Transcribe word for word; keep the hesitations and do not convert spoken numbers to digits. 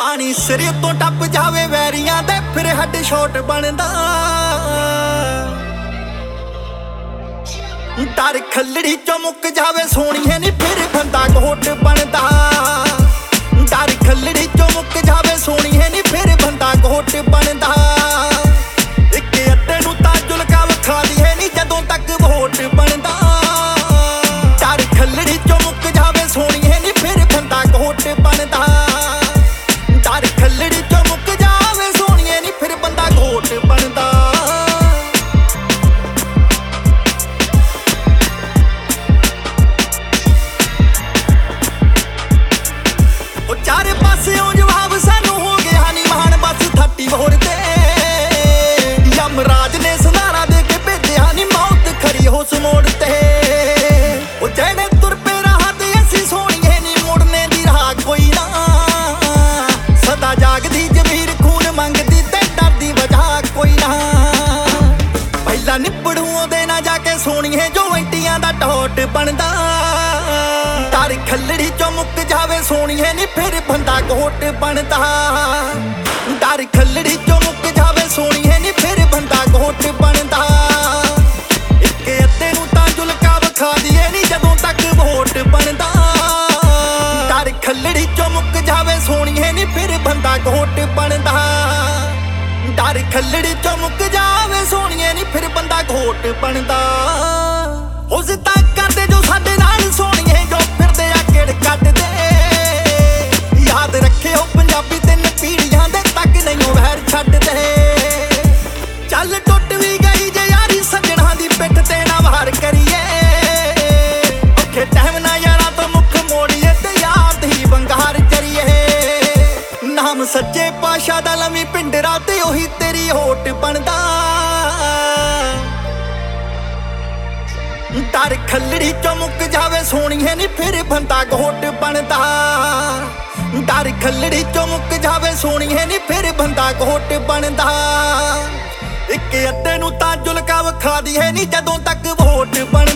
पानी सिर तो टप जावे वैरियां दे फिर हेड शॉट बनदा। डर खल्लड़ी चो मुक जावे सोहणीए नी फिर बंदा घोट बनदा। डर खल्लड़ी चो मुक जावे सोहणीए नी फिर बंदा घोट बनदा। इक अद्दे नूं तां जुलका विखा दीए नी जदों तक वोट बनदा। डर खल्लड़ी चो मुक जावे सोहणीए नी फिर बंदा घोट बनदा। डर खल्लड़ी चो मुक जावे सोहणीए नी फिर बंदा घोट बनदा। ओ चारे पासेओं जवाब सानू हो गया नी महान बस थर्टी फोर ते। यमराज ने संधारा दे के भेजिया नी मौत खरी हो उस मोड़ ते। ओ जेड़े तुर पे राह ते असीं सोहणीए नी मुड़ने दी राह कोई ना। सदा जागदी जमीर खून मंगदी ते डरदी वजह कोई ना। पहला निपड़ूओं दे ना जाके सोहणीए जो इंटियां दा टोट बनदा। डर खल्लड़ी चो मुक जावे सोहणीए नी फिर बंदा घोट बनदा। डर खल्लड़ी चो मुक जावे सोहणीए नी फिर बंदा घोट बनदा। इक अद्दे नूं तां जुलका विखा दीए नी जदों तक वोट बनदा। डर खल्लड़ी चो मुक जावे सोहणीए नी फिर बंदा घोट बनदा। डर खल्लड़ी चो मुक जावे सोहणीए नी फिर बंदा घोट बनदा। उस तां करदे जो साडे नाल सोहणीए जो फिरदे आ किड़ कड्डदे। याद रखियो पंजाबी तिन पीढ़ियां दे तक नहीं वैर छड्डदे। चल टुट भी गई जे यारी सज्जणा दी पिठ ते ना वार करिए। औखे टाइम ना यारां तो मुख मोड़िए ते याद ही बंगार करिए। नाम सच्चे पातशाह दा लवी पिंडरा ते ओही तेरी होट बनदा। डर खल्लड़ी चो मुक जावे सोहणीए नी फिर बंदा घोट बनदा। डर खल्लड़ी चो मुक जावे सोहणीए नी फिर बंदा घोट बनदा। इक अद्दे नूं तां जुलका विखा दीए नी जदों तक वोट बनदा।